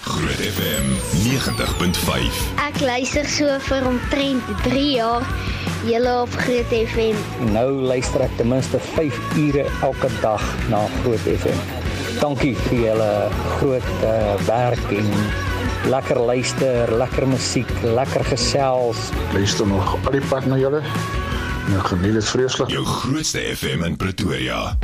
Groot FM 90.5. Ek luister so vir omtrent 3 jaar julle op Groot FM. Nou luister ek ten minste 5 ure elke dag na Groot FM. Dankie vir julle groot werk en lekker luister, lekker musiek, lekker gesels. Luister nog al die pad na julle. Nou geniet dit vreeslik. Jou grootste FM in Pretoria.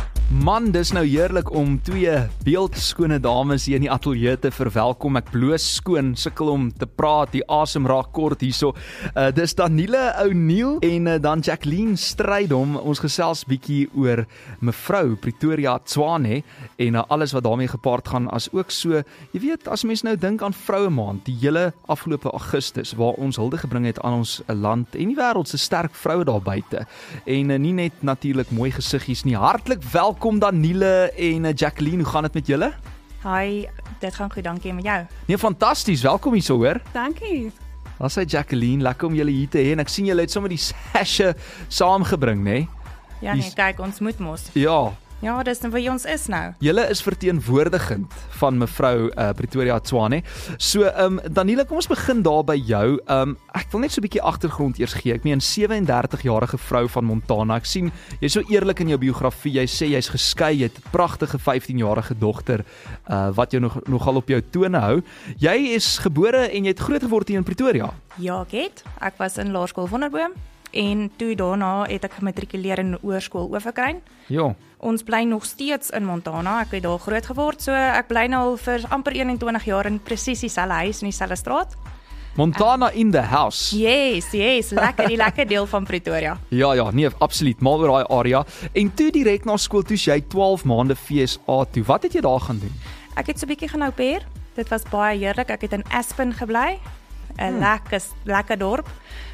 Man, dis nou heerlik om 2 beeldskone dames hier in die ateljee te verwelkom. Ek bloos skoon, sukkel om te praat, die asem raak kort hierso. Dis Danielle O'Neil en dan Jacqueline Strydom. Ons gesels bietjie oor mevrou Pretoria Tshwane en alles wat daarmee gepaard gaan, as ook so, jy weet, as mens nou dink aan Vroue Maand, die hele afgelope Augustus, waar ons hulde gebring het aan ons land en die wêreld se sterk vroue daar buite. En nie net natuurlik mooi gesiggies nie. Hartlik welkom Danielle en Jacqueline, hoe gaan dit met julle? Hi, dit gaan goed, dankie, met jou? Nee, fantasties, welkom hier so hoor. Dankie. Daar sê Jacqueline, lekker om julle hier te hê en ek sien julle het sommer die sashe saamgebring, né? Ja nee, kyk, ons moet mos. Ja, dis nou wie ons is nou. julle is verteenwoordigend van mevrou Pretoria Tshwane. So, Danielle, kom ons begin daar by jou. Ek wil net so 'n bietjie agtergrond eers gee. Ek meen 37-jarige vrou van Montana. Ek sien jy's so eerlik in jou biografie. Jy sê jy's geskei, jy het 'n pragtige 15-jarige dogter wat jou nogal op jou tone hou. Jy is gebore en jy het groot geword hier in Pretoria. Ja, ek was in Laerskool Wonderboom en toe daarna het ek gematrikuleer in Oorskool Oeverkruin. Ja. Ons bly nog steeds in Montana. Ek het daar groot geword, so ek bly nou al vir amper 21 jaar in presies dieselfde huis in dieselfde straat. Montana in the house. Yes, lekker, die lekker deel van Pretoria. Ja, nee, absoluut, mal oor daai area. En toe direk na skool toe, jy 12 maande FSA toe. Wat het jy daar gaan doen? Ek het so 'n bietjie gaan au pair. Dit was baie heerlik. Ek het in Aspen gebly. 'n lekker dorp.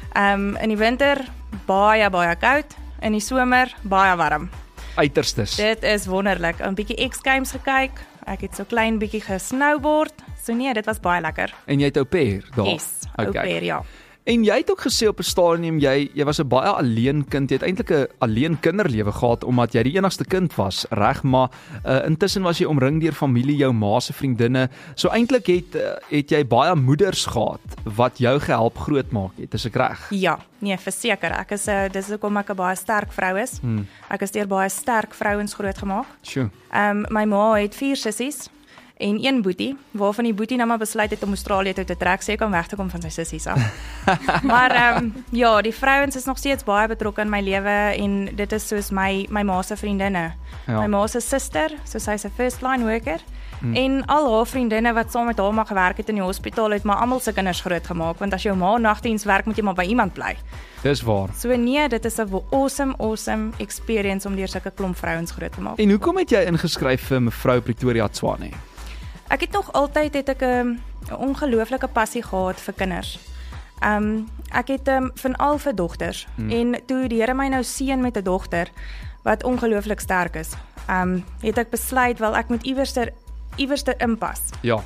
In die winter baie koud, in die somer baie warm. Uiterstes. Dit is wonderlik. 'n bietjie X-Games gekyk. Ek het so klein bietjie gesnowboard. So nee, dit was baie lekker. En jy het au pair daar? Yes, au pair, ja. En jy het ook gesê op 'n stadium jy was 'n baie alleen kind. Jy het eintlik 'n alleen kinderlewe gehad omdat jy die enigste kind was, reg? Maar intussen was jy omring deur familie, jou ma se vriendinne. So eintlik het jy baie moeders gehad wat jou gehelp grootmaak het. Is ek reg? Ja, nee, verseker. Ek is dis hoekom ek 'n baie sterk vrou is. Ek is deur baie sterk vrouens grootgemaak. Sjoe. My ma het 4 sissies en 1 boetie, waarvan die boetie nou maar besluit het om Australië toe te trek, sê kom weg te kom van sy sissies af. Maar ja, die vrouens is nog steeds baie betrokke in my lewe en dit is soos my ma se vriendinne. Ja. My ma se suster, so sy's 'n first line worker. En al haar vriendinne wat saam met haar maar gewerk het in die hospitaal het maar almal se kinders grootgemaak, want as jou ma nagdiens werk moet jy maar by iemand bly. Dis waar. So nee, dit is 'n awesome experience om deur sulke klomp vrouens groot te maak. En hoekom het jy ingeskryf vir mevrou Pretoria Tshwane? Ek het nog altyd 'n ongelooflike passie gehad vir kinders. Ek het van al vir dogters en toe die Here my nou seën met 'n dogter wat ongelooflik sterk is, het ek besluit wel ek moet iewerster inpas. Ja.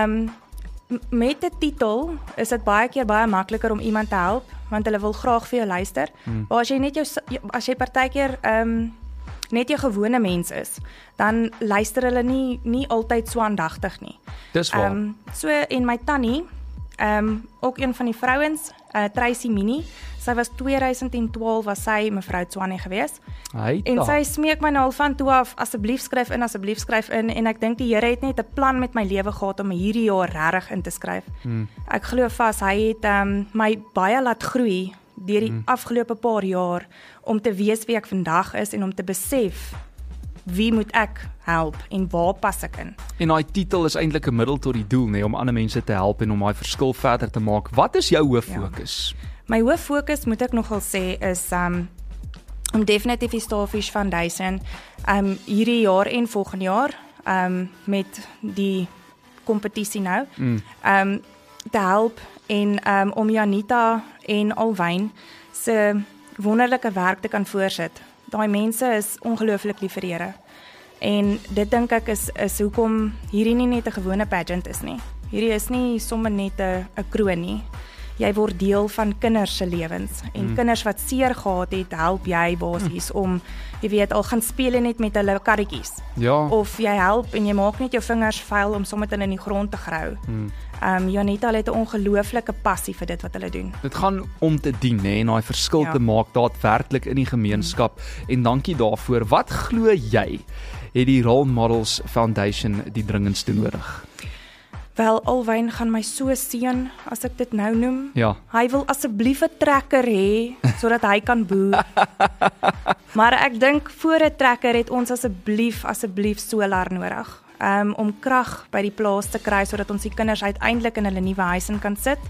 Met 'n titel is dit baie keer baie makliker om iemand te help want hulle wil graag vir jou luister. Maar as jy partykeer net jou gewone mens is, dan luister hulle nie altyd so aandagtig nie. Dis waar. So en my tannie, ook een van die vrouens, Tracy Minnie, sy was 2012 was sy mevrou Tshwane gewees. En sy smeek my nou al van toe af, asseblief skryf in en ek dink die Here het net 'n plan met my lewe gehad om hierdie jaar regtig in te skryf. Ek glo vas hy het my baie laat groei deur die afgelope paar jaar om te weet wie ek vandag is en om te besef wie moet ek help en waar pas ek in. En daai titel is eintlik 'n middel tot die doel, nee, om ander mense te help en om daai verskil verder te maak. Wat is jou hooffokus? Ja. My hooffokus moet ek nogal sê is om definitief die Starfish Foundation hierdie jaar en volgende jaar met die kompetisie nou te help en om Janita en Alwyn se wonderlike werk te kan voorsit. Daai mense is ongelooflik lief vir die Here. En dit dink ek is hoekom hierdie nie net 'n gewone pageant is nie. Hierdie is nie sommer net 'n kroon nie. jy word deel van kinders se lewens en kinders wat seer gehad het, help jy basies om jy weet al gaan speel net met hulle karretjies. Ja. Of jy help en jy maak net jou vingers vuil om sommer in die grond te grou. Janita het 'n ongelooflike passie vir dit wat hulle doen. Dit gaan om te dien en daai verskil te maak daadwerklik in die gemeenskap en dankie daarvoor. Wat glo jy het die Role Models Foundation die dringendste nodig? Wel, Alwyn gaan my so seën as ek dit nou noem. Ja. Hy wil asseblief 'n trekker hê sodat hy kan boer. Maar ek dink voor 'n trekker het ons asseblief solar nodig. Om krag by die plaas te kry sodat ons die kinders uiteindelik in hulle nuwe huis in kan sit.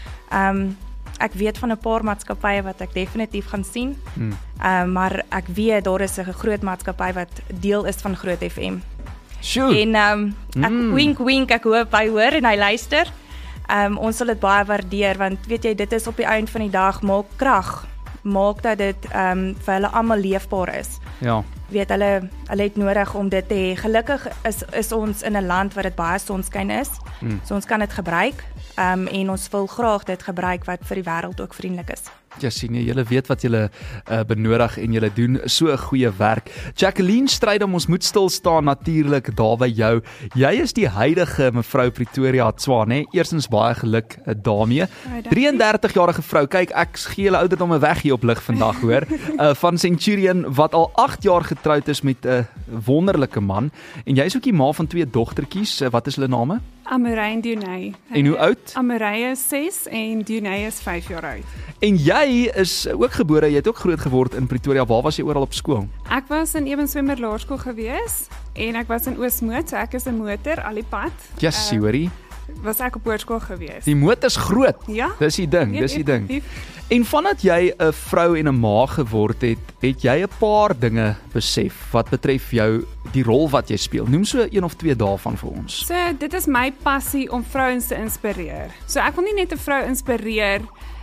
Ek weet van 'n paar maatskappye wat ek definitief gaan sien. Maar ek weet daar is 'n groot maatskappy wat deel is van Groot FM. Sure. En ek wink, ek hoop hy hoor en hy luister. Ons sal dit baie waardeer want weet jy, dit is op die einde van die dag maak krag, maak dat dit vir hulle almal leefbaar is. Ja. Weet hulle het nodig om dit te hê. Gelukkig is ons in 'n land waar dit baie sonskyn is. So ons kan dit gebruik en ons wil graag dit gebruik wat vir die wêreld ook vriendelik is. Ja, sien jy, julle weet wat julle benodig en julle doen so 'n goeie werk. Jacqueline Strydom, ons moet stil staan natuurlik daar by jou. Jy is die huidige mevrou Pretoria Tswane, hè? Eerstens baie geluk daarmee. 33-jarige vrou. Kyk, ek gee julle ouderdomme weg hier op lig vandag, hoor. Van Centurion wat al 8 jaar getroud is met 'n wonderlike man en jy is ook die ma van 2 dogtertjies. Wat is hulle name? Amarei en Dunay. En hoe oud? Amarei is 6 en Dunay is 5 jaar oud. En jy is ook gebore, jy het ook groot geword in Pretoria. Waar was jy oral op skool? Ek was in Ebenswemmer Laerskool gewees en ek was in Oosmoed, so ek is 'n motor al die pad. Yes, hoorie. Was ek op hoërskool gewees. Die motor is groot. Ja. Dis die ding, En vandat jy 'n vrou en 'n ma geword het, het jy 'n paar dinge besef wat betref jou die rol wat jy speel. Noem so 1 of 2 daarvan vir ons. So dit is my passie om vrouens te inspireer. So ek wil nie net 'n vrou inspireer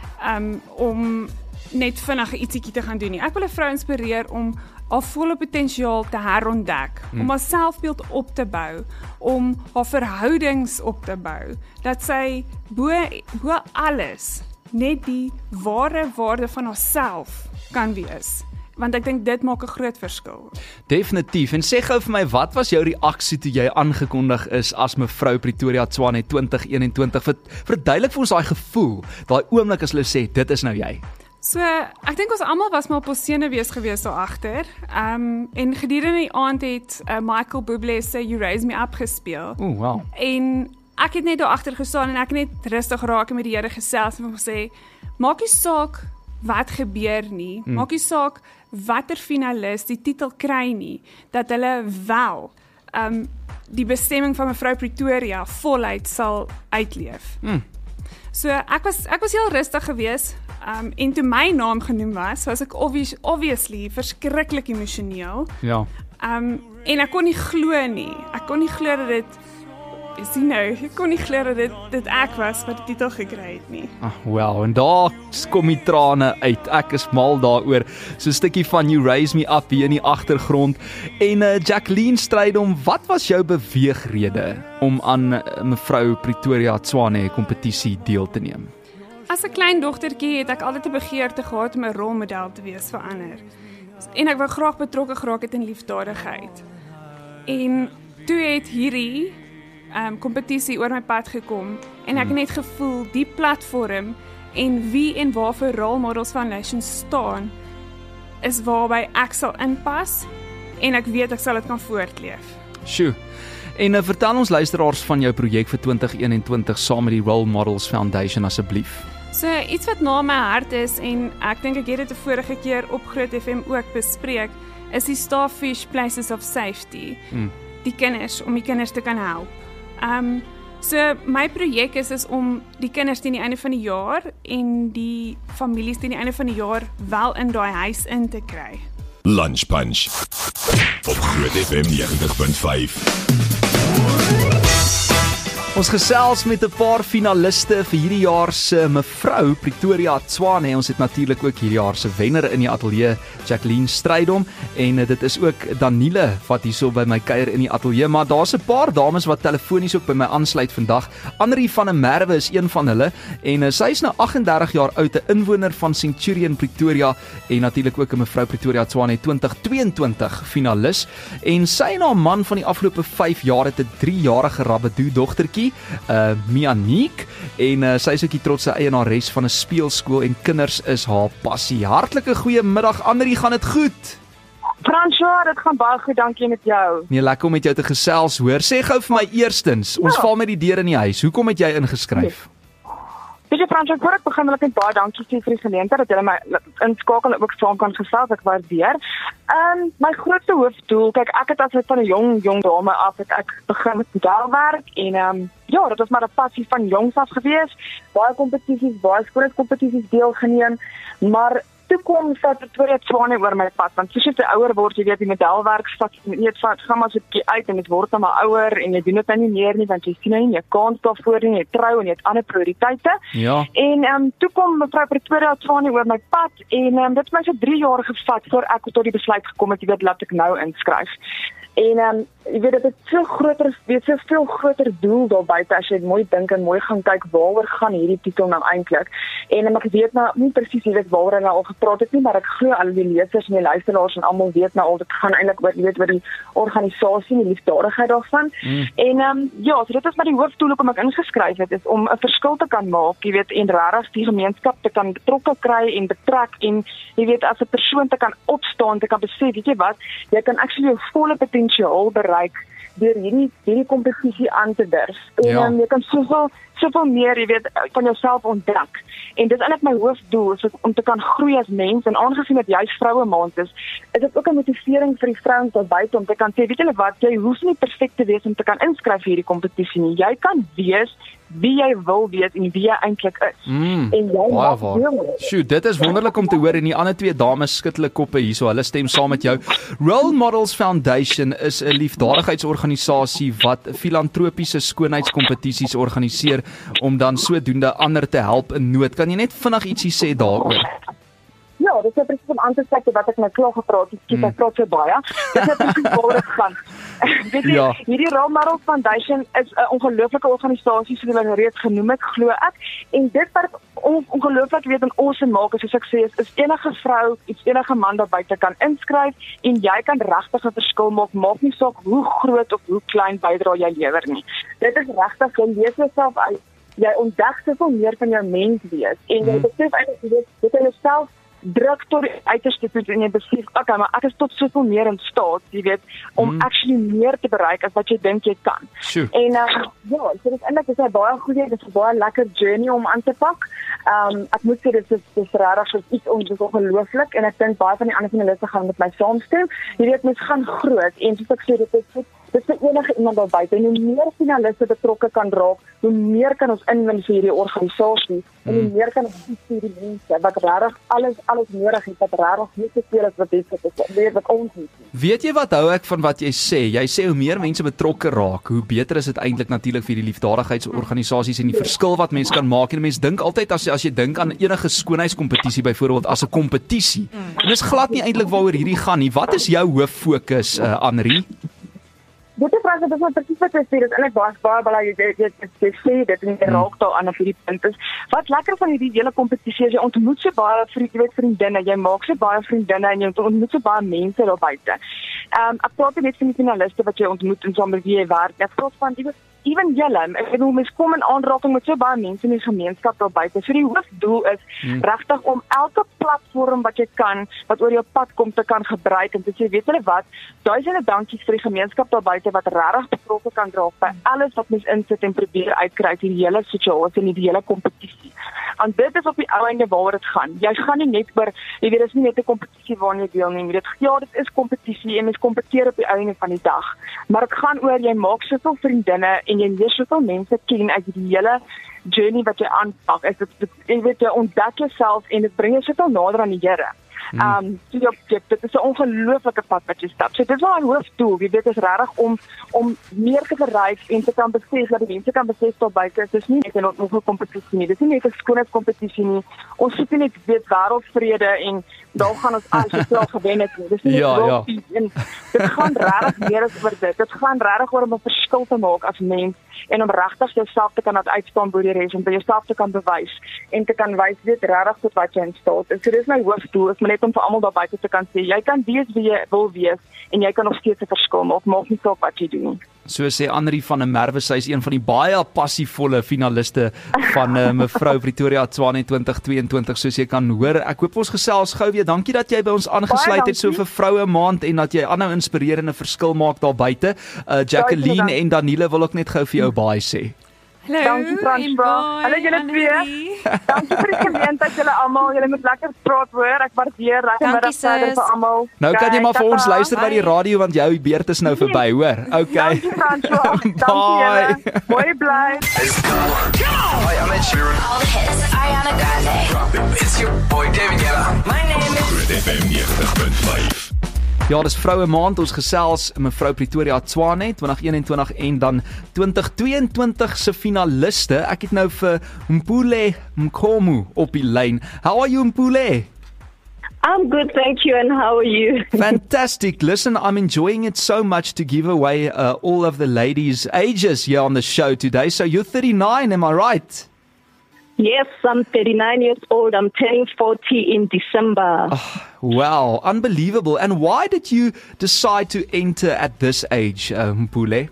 om net vinnig ietsiekie te gaan doen nie. Ek wil 'n vrou inspireer om haar volle potensiaal te herontdek, om haar selfbeeld op te bou, om haar verhoudings op te bou, dat sy bo alles net die ware waarde van haarself kan wees. Want ek dink dit maak 'n groot verskil. Definitief. En sê gou vir my, wat was jou reaksie toe jy aangekondig is as mevrou Pretoria Tswane 2021? Verduidelik vir ons daai gevoel, daai oomblik as hulle sê, dit is nou jy. So, ek dink ons almal was maar op ons senuwees gewees daar agter. En gedurende die aand het Michael Bublé se You Raise Me Up gespeel. Wow. En ek het net daar agter gestaan en ek het net rustig raak met die Here gesels en hom gesê, maak nie saak wat gebeur nie, maak nie saak watter finalis die titel kry nie, dat hulle wel die bestemming van mevrou Pretoria voluit sal uitleef. So ek was heel rustig geweest en toe my naam genoem was ek obviously verskriklik emosioneel. Ja. En ek kon nie glo nie. Ek kon nie glo dat dit dit ek was wat die titel gekry het nie. Wel, en daar kom die trane uit. Ek is mal daaroor. So 'n stukkie van You Raise Me Up hier in die agtergrond. En Jacqueline Strydom, wat was jou beweegrede om aan mevrou Pretoria Tswane kompetisie deel te neem? As 'n klein dogtertjie het ek altyd 'n begeerte gehad om 'n rolmodel te wees vir ander. En ek wou graag betrokke geraak het in liefdadigheid. En toe het hierdie kompetisie oor my pad gekom en ek het net gevoel die platform en wie en waarvoor Role Models Foundation staan is waarby ek sal inpas en ek weet ek sal dit kan voortleef. Sjoe. En vertel ons luisteraars van jou projek vir 2021 saam met die Role Models Foundation asseblief. So iets wat na my hart is en ek dink ek het dit 'n vorige keer op Groot FM ook bespreek, is die Starfish Places of Safety. Die kinders, om die kinders te kan help. So my projek is om die kinders teen die einde van die jaar en die families teen die einde van die jaar wel in daai huis in te kry. Lunch Punch op Groot FM 90.5. Ons gesels met 'n paar finaliste vir hierdie jaar se mevrou Pretoria Tshwane. Ons het natuurlik ook hierdie jaar se wenner in die ateljee, Jacqueline Strydom, en dit is ook Daniele wat hierso by my kuier in die ateljee, maar daar's 'n paar dames wat telefonies ook by my aansluit vandag. Annerie van der Merwe is een van hulle en sy is nou 38 jaar oud, 'n inwoner van Centurion Pretoria en natuurlik ook 'n mevrou Pretoria Tshwane 2022 finalis. En sy en haar man van die afgelope 5 jaar het 'n 3-jarige Rabbadoo dogtertjie, Mianique, en sy is ook die trotse eienares van 'n speelskool en kinders is haar passie. Hartlike goeiemiddag Annerie, gaan dit goed? François, dit gaan baie goed, dankie met jou. Nee, lekker om met jou te gesels hoor. Sê gou vir my eerstens, ons val met die deur in die huis. Hoekom het jy ingeskryf? Weet jy François, voor ek begin wil ek net baie dankie sê vir die geleentheid dat julle my inskakel en ook saam kan gesels, ek waardeer. My grootste hoofdoel, kyk ek het as van 'n jong dame af het ek begin met modelwerk en ja, dit was maar 'n passie van jongs af gewees. Baie kompetisies, baie skoolkompetisies deelgeneem, maar toe kom Pretoria Tshwane oor my pad, want soos jy ouer word, jy weet die modelwerk gaan maar so 'n bietjie uit en dit word dan maar ouer en jy doen dit nou nie meer nie want jy sien nou nie jy kans daarvoor nie, jy trou en jy het ander prioriteite. Ja. En toe kom mevrou Pretoria Tshwane oor my pad en dit het my so 3 jaar gevat voor ek tot die besluit gekom het, jy weet, laat ek nou inskryf. En jy weet dit is so veel groter doel daar buite as jy mooi dink en mooi gaan kyk waaroor gaan hierdie titel nou eintlik. En ek weet nou nie presies waaroor hulle al gepraat het nie, maar ek glo al die lesers en die luisteraars en almal weet nou al dit gaan eintlik oor die organisasie en die liefdadigheid daarvan. En ja, so dit is maar die hoofdoel hoekom ek ingeskryf het, is om 'n verskil te kan maak, jy weet, en regtig die gemeenskap te kan betrokke kry en betrek en jy weet as 'n persoon te kan opstaan, te kan besef, weet jy wat, jy kan actually jou volle potensiaal bereik deur hierdie kompetisie aan te durf. En jy kan soveel meer, jy weet, van jouself ontdek. En dit is eintlik my hoofdoel, is om te kan groei as mens en aangesien dit juist vroue maand is dit ook 'n motivering vir die vrouens daar buite om te kan sê, weet julle wat, jy hoef nie perfek te wees om te kan inskryf vir hierdie kompetisie nie. Jy kan wees wie jy wil wees en wie jy eintlik is. En jy mag Sjoe, dit is wonderlik om te hoor en die ander 2 dames skud hulle koppe hierso, hulle stem saam met jou. Role Models Foundation is 'n liefdadigheidsorganisasie wat filantropiese skoonheidskompetisies organiseer om dan sodoende ander te help in nood. Kan jy net vinnig ietsie sê daaroor? Ja, dit is presies om aan te sê wat ek nou klaar gepraat het, ek praat so baie. Dit is presies waar dit gaan. Weet jy, hierdie Role Models Foundation is 'n ongelooflike organisasie soos hulle reeds genoem het, glo ek. En dit wat ongelooflik weet en awesome maak, soos ek sê, is enige vrou, enige man daar buite kan inskryf en jy kan regtig 'n verskil maak nie saak hoe groot of hoe klein bydrae jy lewer nie. Dit is regtig, jy leef jouself uit. Jy ontdek soveel meer van jou mens wees en jy besef eintlik jy weet jy self druk tot die uiterste toe en jy besef, okay, maar ek is tot soveel meer in staat, jy weet, om actually meer te bereik as wat jy dink jy kan. En ja, so dit is eintlik is 'n baie goeie, dit is 'n baie lekker journey om aan te pak. Ek moet sê dit is regtig iets ongelooflik en ek dink baie van die ander finaliste gaan met my saamstem. Jy weet, mens gaan groot en soos ek sê, dit is vir enige iemand daar buite. En hoe meer finaliste betrokke kan raak, hoe meer kan ons inwin vir hierdie organisasie en hoe meer kan ons vir die mense wat regtig alles nodig het, wat regtig nie te veel is wat dit ons het. Weet jy wat hou ek van wat jy sê? Jy sê hoe meer mense betrokke raak, hoe beter is dit eintlik natuurlik vir die liefdadigheidsorganisasies en die verskil wat mense kan maak. En mense dink altyd as jy dink aan enige skoonheidskompetisie byvoorbeeld as 'n kompetisie. En dis glad nie eintlik waaroor hierdie gaan nie. Wat is jou hooffokus, Annerie? Dit is presies wat jy sê, dit is eintlik baie belangrik, jy sê dit en jy raak daar aan op hierdie punt is. Wat lekker van hierdie hele kompetisie is, jy ontmoet so baie vriendinne, jy maak so baie vriendinne en jy ontmoet so baie mense daar buite. Ek praat net van die finaliste wat jy ontmoet en saam met wie jy werk. Ek praat van ewen julle, ek bedoel mens kom in aanraking met so baie mense in die gemeenskap daar buite. So die hoofdoel is regtig om elke platform wat jy kan, wat oor jou pad kom te kan gebruik en te sê, weet julle wat, duisende dankies vir die gemeenskap daar buite wat regtig betrokke kan raak by alles wat mens insit en probeer uitkry uit die hele situasie en die hele kompetisie. Want dit is op die ou einde waaroor dit gaan. Jy gaan nie net oor, jy weet, dit is nie net 'n kompetisie waarna jy deelneem. Dit is kompetisie en mens kompeteer op die einde van die dag. Maar dit gaan oor jy maak soveel vriendinne en jy leer soveel mense ken uit die hele journey wat jy aanpak. Jy weet, jy ontdek jouself en dit bring jou soveel nader aan die Here. Dit is 'n ongelooflike pad wat jy stap. So dit is my hoofdoel, jy weet, is regtig om meer te bereik en te kan besef dat die mense kan besef tot buite. Dit is nie net 'n kompetisie nie. Dit is nie net 'n skoonheidskompetisie nie. Ons soek net weet wêreldvrede en daar gaan ons al gewen het. Dis nie en dit gaan regtig meer as oor dit. Dit gaan regtig oor om 'n verskil te maak as mens en om regtig jouself te kan uitstaan bo die res en by jouself te kan bewys en te kan wys weet regtig tot wat jy in staat is. So dis my hoofdoel, is maar net om vir almal daar buite te kan sê jy kan wees wie jy wil wees en jy kan nog steeds 'n verskil maak, maak nie saak wat jy doen nie. So sê Annelie van der Merwe, sy is een van die baie passievolle finaliste van mevrou Pretoria Tshwane 2022, soos jy kan hoor. Ek hoop ons gesels gou weer. Dankie dat jy by ons aangesluit het so vir Vroue Maand en dat jy aanhou inspireer en 'n verskil maak daar buite. Jacqueline en Danielle wil ook net gou vir jou baie sê. Hallo, dankie Fransbra. Hallo julle twee. Dankie vir die geleentheid julle almal. Julle moet lekker praat hoor. Ek waardeer lekker middag verder vir almal. Nou kan jy maar vir ons luister by die radio want jou beurt is nou verby, hoor. Okay. Dankie Fransbra. Dankie julle. Mooi bly. Hi, I'm Ed Sheeran. All the hits. Ariana Grande. It's your boy David Guetta. My name is FM 90.5. Ja, dis Vroue Maand, ons gesels mevrou Pretoria Tshwane 2021 en dan 2022 se finaliste. Ek het nou vir Mpule Mkhomu op die lyn. How are you, Mpule? I'm good, thank you, and how are you? Fantastic. Listen, I'm enjoying it so much to give away all of the ladies' ages here on the show today. So you're 39, am I right? Yes, I'm 39 years old. I'm turning 40 in December. Oh, wow, unbelievable. And why did you decide to enter at this age, Mpule?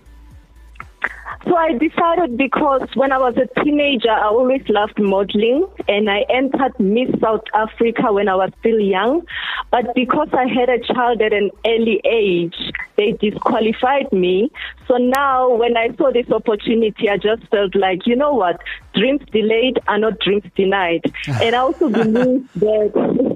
So I decided because when I was a teenager, I always loved modeling, and I entered Miss South Africa when I was still young. But because I had a child at an early age, they disqualified me. So now when I saw this opportunity, I just felt like, you know what, dreams delayed are not dreams denied. And I also believe that,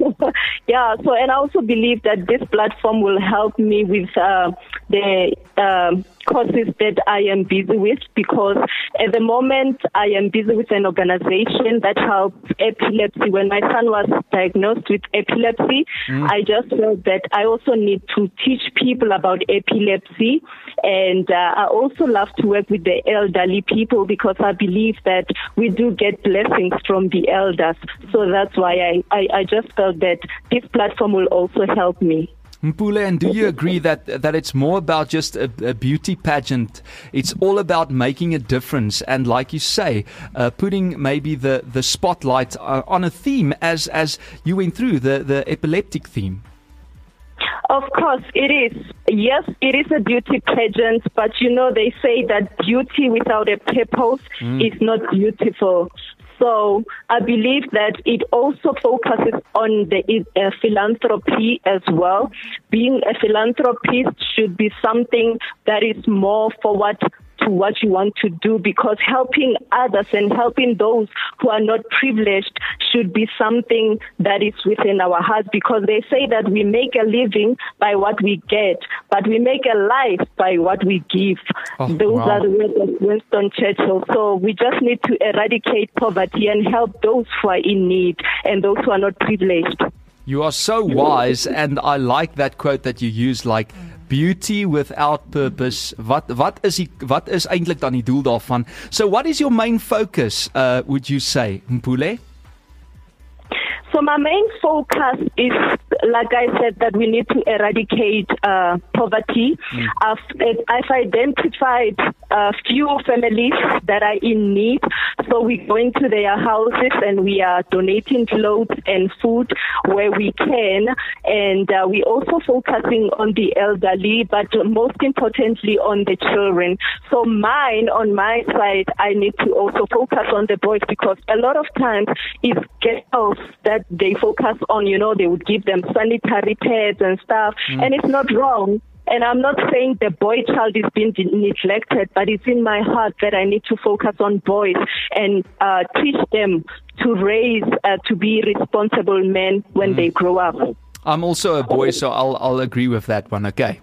and I also believe that this platform will help me with the causes that I am busy with, because at the moment I am busy with an organization that helps epilepsy. When my son was diagnosed with epilepsy, I just felt that I also need to teach people about epilepsy, and I also love to work with the elderly people because I believe that we do get blessings from the elders. So that's why I just felt that this platform will also help me. Mpule, and do you agree that it's more about just a beauty pageant? It's all about making a difference, and like you say, putting maybe the spotlight on a theme as you went through the epileptic theme. Of course, it is. Yes, it is a beauty pageant, but you know, they say that beauty without a purpose is not beautiful. So I believe that it also focuses on the philanthropy as well. Being a philanthropist should be something that is more forward to what you want to do, because helping others and helping those who are not privileged should be something that is within our hearts, because they say that we make a living by what we get, but we make a life by what we give. Those are the words of Winston Churchill. So we just need to eradicate poverty and help those who are in need and those who are not privileged. You are so wise, and I like that quote that you use, like, beauty without purpose. Wat is eintlik dan die doel daarvan? So what is your main focus, would you say, Mpule? So my main focus is, like I said, that we need to eradicate poverty. I've identified a few families that are in need. So we go into their houses and we are donating clothes and food where we can. And we're also focusing on the elderly, but most importantly on the children. So on my side, I need to also focus on the boys, because a lot of times it's girls that they focus on, you know, they would give them sanitary pads and stuff, and it's not wrong. And I'm not saying the boy child is being neglected, but it's in my heart that I need to focus on boys and teach them to raise, to be responsible men when they grow up. I'm also a boy, so I'll agree with that one, okay?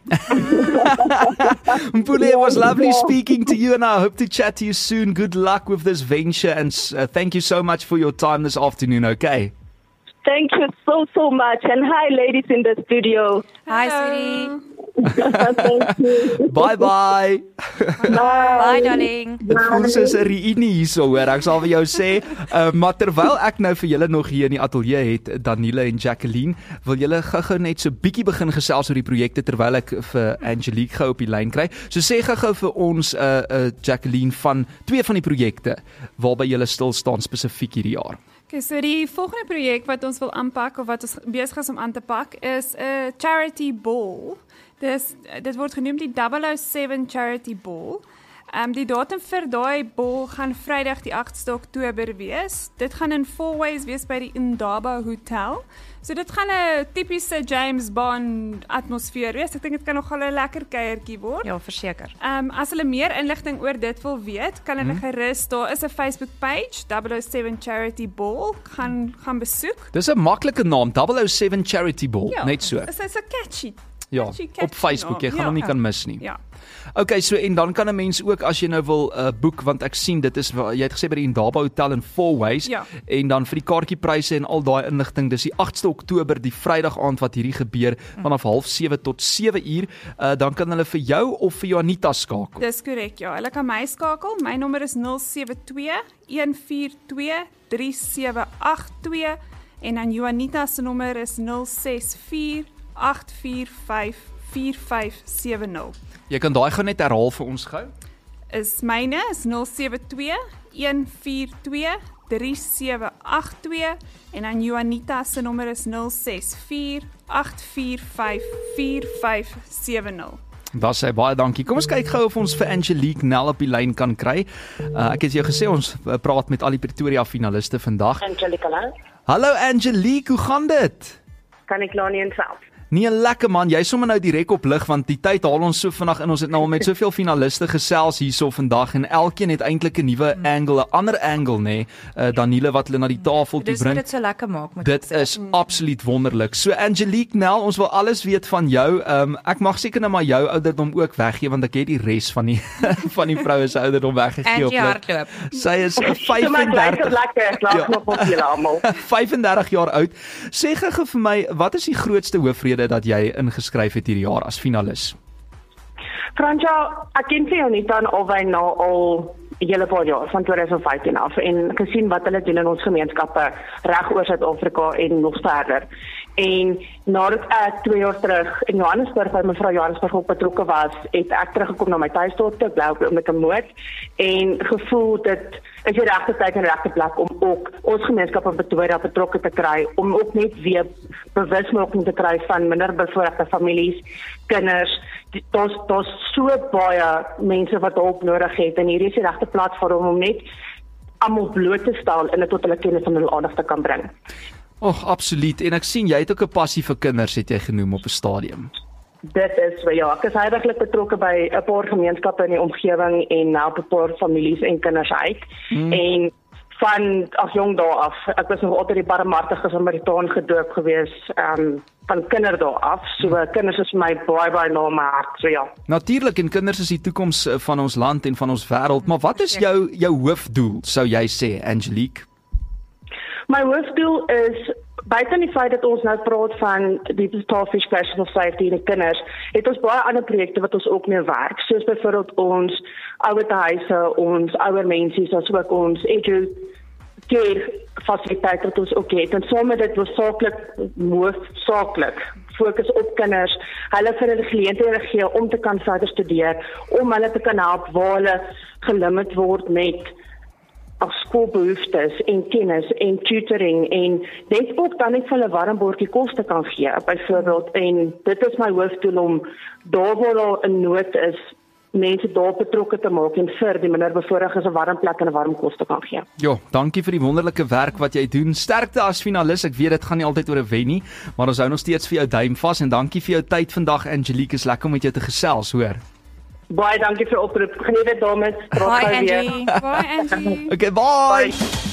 Mpule, it was lovely speaking to you, and I hope to chat to you soon. Good luck with this venture, and thank you so much for your time this afternoon, okay? Thank you so much. And hi, ladies in the studio. Hi, sweetie. Thank you. Bye. Bye, darling. Dit voel soos 'n reunie hierso, hoor. Ek sal vir jou sê, maar terwyl ek nou vir julle nog hier in die ateljee het, Danielle en Jacqueline, wil julle gou-gou net so bietjie begin gesels oor die projekte terwyl ek vir Angelique gou op die lyn kry. So sê gou-gou vir ons, Jacqueline, van twee van die projekte waarby julle stil staan spesifiek hierdie jaar. Okay, so die volgende projek wat ons wil aanpak of wat ons besig is om aan te pak is 'n charity ball. Dit word genoem die 007 Charity Ball. Die datum vir daai ball gaan Vrydag die 8de Oktober wees. Dit gaan in Fourways wees by die Indaba Hotel. So dit gaan 'n tipiese James Bond atmosfeer wees. Ek dink dit kan nogal 'n lekker kuiertjie word. Ja, verseker. As hulle meer inligting oor dit wil weet, kan hulle gerus, daar is 'n Facebook page, 007 Charity Ball, gaan besoek. Dis 'n maklike naam, 007 Charity Ball, Ja, net so. Is 'n catchy. Ja, catchy op Facebook, jy gaan hom nie kan mis nie. Ja. Okay, so en dan kan 'n mens ook as jy nou wil boek, want ek sien dit is jy het gesê by die Indaba Hotel in Fourways, Ja. en dan vir die kaartjiepryse en al daai inligting, dis die 8de Oktober, die Vrydag aand wat hierdie gebeur vanaf 6:30 tot 7:00, dan kan hulle vir jou of vir Juanita skakel. Dis korrek, ja. Hulle kan my skakel. My nommer is 072 142 3782 en dan Juanita se nommer is 064 845 4570. Jy kan daai gou net herhaal vir ons gou. Myne is 072 142 3782 en dan Juanita se nommer is 064 845 4570. Daar sê baie dankie. Kom ons kyk gou of ons vir Angelique Nel op die lyn kan kry. Ek het jou gesê ons praat met al die Pretoria finaliste vandag. Angelique, Hallo Angelique, hoe gaan dit? kan ek laat nie in self. Nee, lekker man, jy sommer nou direk op lig want die tyd haal ons so vinnig in. Ons het nou al met soveel finaliste gesels hierso vandag en elkeen het eintlik 'n nuwe angle, 'n ander angle nê. Danielle wat hulle na die tafel toe bring. Dit so lekker maak met dit is absoluut wonderlik. So Angelique Nel, ons wil alles weet van jou. Ek mag seker nou maar jou ouderdom ook weggee want ek het die res van die van die vroue se ouderdom weggegee op. Hardloop. Sy is 35. Lekker, nog op julle almal. 35 jaar oud. Sê gou vir my, wat is die grootste hoofrede dat jy ingeskryf het hierdie jaar as finalis? Franja, ek ken vir Juanita en Alwyn nou al hele paar jaar, van 2015 af, en gesien wat hulle doen in ons gemeenskappe reg oor Suid-Afrika en nog verder. En nadat ek 2 jaar terug in Johannesburg by mevrou Johannesburg ook betrokke was, het ek teruggekom na my tuisdorp te bly met 'n moed en gevoel dit is die regte tyd en regte plek om ook ons gemeenskap in Pretoria betrokke te kry, om ook net weer bewusmaking te kry van minder bevoorregte families, kinders. Daar's so baie mense wat hulp nodig het en hierdie is die regte platform om net almal bloot te stel en dit tot hulle kennis en hulle aandag te kan bring. Absoluut. En ek sien jy het ook 'n passie vir kinders, het jy genoem op 'n stadium. Dit is ja, ek is heidaglik betrokke by 'n paar gemeenskappe in die omgewing en help 'n paar families en kinders uit. En van jong dae af, ek was nog altyd die barmhartige Samaritaan gedoop gewees, van kinderdae af. So kinders is my baie na my hart, so ja. Natuurlik, en kinders is die toekoms van ons land en van ons wêreld, maar wat is jou hoofdoel, sou jy sê, Angelique? My hoofdoel is, buiten die feit dat ons nou praat van die Starfish Special Society en die kinders, het ons baie ander projekte wat ons ook mee werk, soos byvoorbeeld ons ouerhuise, ons ouer mense, soos ook ons care fasiliteite wat ons ook het. En saam dit hoofsaaklik fokus op kinders, hulle vir hulle geleenthede gee om te kan verder studeer, om hulle te kan help waar hulle gelimiteerd word met skoolbehoeftes en kennis en tutoring en net ook dan net vir hulle warm bordjie kos te kan gee, byvoorbeeld. En dit is my hoofdoel om daar waar daar 'n nood is, mense daar betrokke te maak en vir die minderbevoorregtes 'n warm plek en 'n warm kos te kan gee. Jo, dankie vir die wonderlike werk wat jy doen. Sterkte as finalis. Ek weet dit gaan nie altyd oor 'n wen nie, maar ons hou nog steeds vir jou duim vas en dankie vir jou tyd vandag, Angelique. Is lekker om met jou te gesels, hoor. Baie dankie vir die oproep. Geniet dit, dames. Bye, Angie. Bye, Angie. Okay, bye.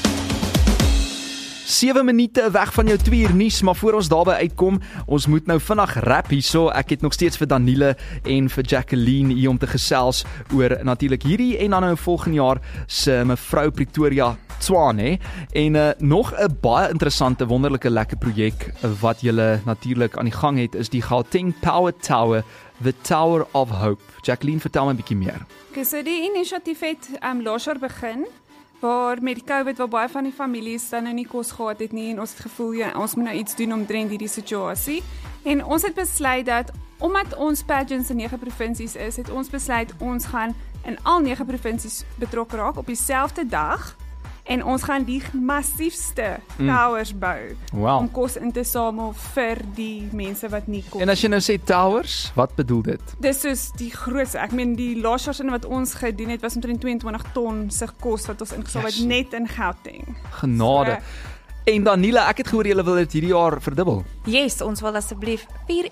7 minute weg van jou 2 uur nuus, maar voor ons daarby uitkom, ons moet nou vinnig rap hierso. Ek het nog steeds vir Danielle en vir Jacqueline hier om te gesels oor natuurlik hierdie en dan nou volgende jaar se mevrou Pretoria Tshwane en nog 'n baie interessante, wonderlike, lekker projek wat julle natuurlik aan die gang het, is die Gauteng Power Tower, The Tower of Hope. Jacqueline, vertel my 'n bietjie meer. Okay, so die inisiatief het laas jaar begin, waar met die COVID, waar baie van die families dan nou nie kos gehad het nie, en ons het gevoel, ja, ons moet nou iets doen omtrent hierdie situasie. En ons het besluit dat, omdat ons pageants in 9 provinsies is, het ons besluit, ons gaan in al 9 provinsies betrokke raak op dieselfde dag, en ons gaan die massiefste towers bou, om kos in te samel vir die mense wat nie kos. En as jy nou sê towers, wat bedoel dit? Dis soos die grootste, ek meen die laasjaarsine wat ons gedoen het, was omtrent 22 ton se kos wat ons ingesamel het, net in Gauteng. Genade. En Daniela, ek het gehoor julle wil dit hierdie jaar verdubbel. Yes, ons wil asseblief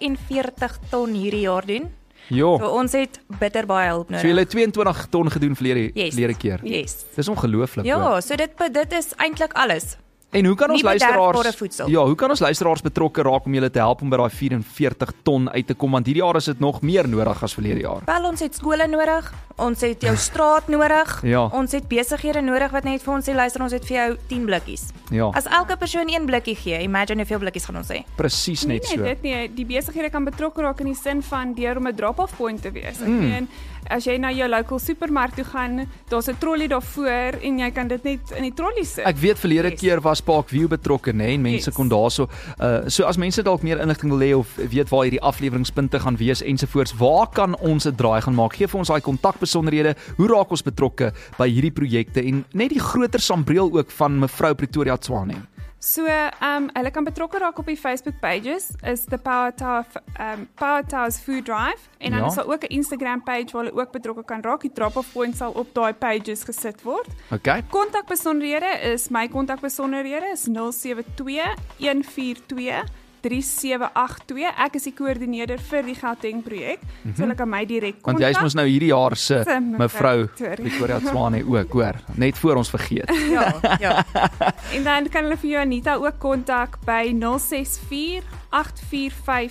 44 ton hierdie jaar doen. Jo. So ons het bitter baie hulp nodig. So julle het 22 ton gedoen verlede keer. Yes. Dis ongelooflik. Ja, so dit is eintlik alles. En hoe kan ons luisteraars, ja, hoe kan ons luisteraars betrokke raak om julle te help om by daai 44 ton uit te kom, want hierdie jaar is dit nog meer nodig as verlede jaar. Wel, ons het skole nodig, ons het jou straat nodig, ja. Ons het besighede nodig wat net vir ons sê, luister, ons het vir jou 10 blikkies. Ja. As elke persoon 1 blikkie gee, imagine hoeveel blikkies gaan ons hê. Presies net so. Nee, dit nie, die besighede kan betrokke raak in die sin van deur om 'n drop-off point te wees. Ek meen, as jy na jou local supermark toe gaan, daar's 'n trolley daarvoor en jy kan dit net in die trolley sit. Ek weet verlede keer was Parkview betrokke, nê, en mense kon daarso so as mense dalk meer inligting wil hê of weet waar hierdie afleweringspunte gaan wees ensovoorts, waar kan ons 'n draai gaan maak? Gee vir ons daai kontakbesonderhede. Hoe raak ons betrokke by hierdie projekte en net die groter sambreel ook van mevrou Pretoria Tshwane? So, hulle kan betrokke raak op die Facebook pages, is the Power Towers Food Drive, en dan is daar ook 'n Instagram page waar hulle ook betrokke kan raak. Die drop-off point sal op daai pages gesit word. Okay. Kontakbesonderhede is, my kontakbesonderhede is 072 142 3782. Ek is die koördineerder vir die Gauteng projek, so hulle kan my direk kontak. Want jy is mos nou hierdie jaar se mevrou Pretoria Tshwane ook, hoor, net voor ons vergeet. Ja. En dan kan hulle vir jou Anita ook kontak by 064 845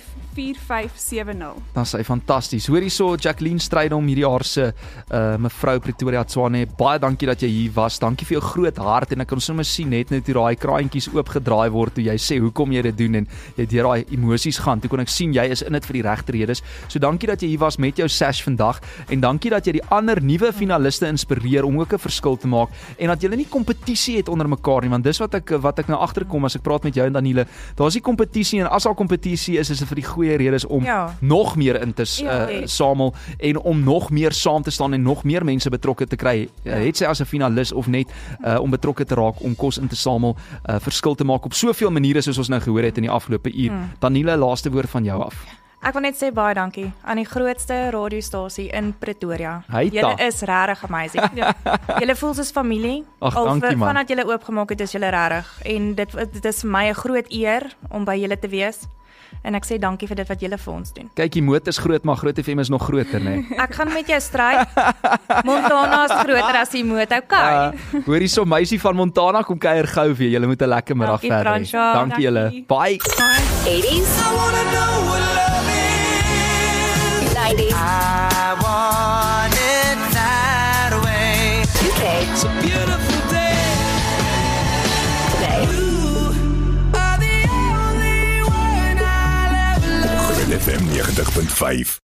4570. Dan sê fantasties. Hoor hierso, Jacqueline Strydom, hierdie jaar se mevrou Pretoria Tshwane. Baie dankie dat jy hier was. Dankie vir jou groot hart, en ek kan sommer sien net hoe daai kraantjies oopgedraai word toe jy sê hoekom jy dit doen en jy deur daai emosies gaan. Toe kon ek sien jy is in dit vir die regte redes. So dankie dat jy hier was met jou sash vandag, en dankie dat jy die ander nuwe finaliste inspireer om ook 'n verskil te maak, en dat julle nie kompetisie het onder mekaar nie, want dis wat ek nou agterkom as ek praat met jou en Daniele. Daar's nie kompetisie, en as daar kompetisie is dit vir die goeie redes om nog meer in te samel en om nog meer saam te staan en nog meer mense betrokke te kry. Het sy as 'n finalis of net om betrokke te raak om kos in te samel, verskil te maak op soveel maniere soos ons nou gehoor het in die afgelope uur. Daniela, laaste woord van jou af. Ek wil net sê baie dankie aan die grootste radiostasie in Pretoria. Julle is regtig amazing. Julle voel soos familie. Vandat julle oopgemaak het, is julle regtig. En dit is vir my 'n groot eer om by julle te wees. En ek sê dankie vir dit wat julle vir ons doen. Kyk, die motor is groot, maar Groot FM is nog groter, né? Ek gaan met jou stryd. Montana is groter as die motor, okay. Hoor hierso, meisie van Montana, kom kuier gou weer. Julle moet 'n lekker middag verder hê. Dankie julle. Bye. 80s. I wanna know what love is. 90s. I want it that way. UK. It's a beautiful day. Today. You are the only one I'll ever love. Groot FM 90.5.